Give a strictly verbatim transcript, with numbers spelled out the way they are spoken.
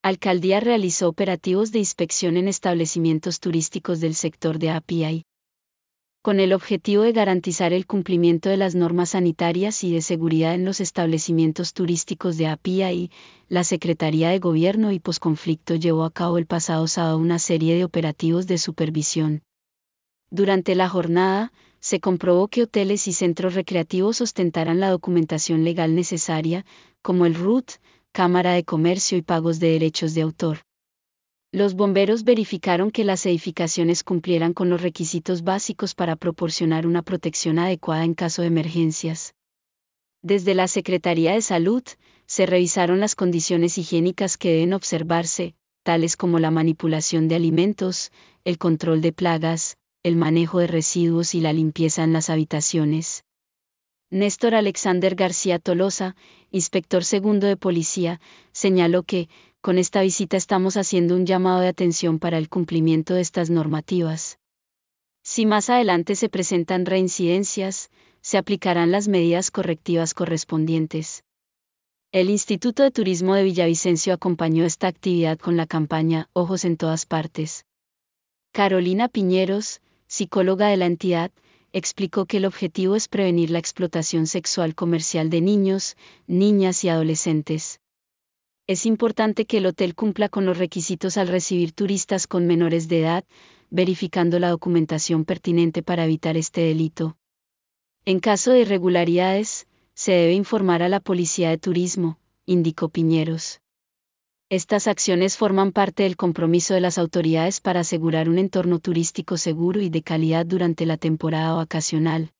Alcaldía realizó operativos de inspección en establecimientos turísticos del sector de A P I. Con el objetivo de garantizar el cumplimiento de las normas sanitarias y de seguridad en los establecimientos turísticos de A P I, la Secretaría de Gobierno y Posconflicto llevó a cabo el pasado sábado una serie de operativos de supervisión. Durante la jornada, se comprobó que hoteles y centros recreativos ostentaran la documentación legal necesaria, como el R U T, Cámara de Comercio y pagos de derechos de autor. Los bomberos verificaron que las edificaciones cumplieran con los requisitos básicos para proporcionar una protección adecuada en caso de emergencias. Desde la Secretaría de Salud, se revisaron las condiciones higiénicas que deben observarse, tales como la manipulación de alimentos, el control de plagas, el manejo de residuos y la limpieza en las habitaciones. Néstor Alexander García Tolosa, inspector segundo de policía, señaló que, con esta visita estamos haciendo un llamado de atención para el cumplimiento de estas normativas. Si más adelante se presentan reincidencias, se aplicarán las medidas correctivas correspondientes. El Instituto de Turismo de Villavicencio acompañó esta actividad con la campaña Ojos en todas partes. Carolina Piñeros, psicóloga de la entidad, explicó que el objetivo es prevenir la explotación sexual comercial de niños, niñas y adolescentes. Es importante que el hotel cumpla con los requisitos al recibir turistas con menores de edad, verificando la documentación pertinente para evitar este delito. En caso de irregularidades, se debe informar a la Policía de Turismo, indicó Piñeros. Estas acciones forman parte del compromiso de las autoridades para asegurar un entorno turístico seguro y de calidad durante la temporada vacacional.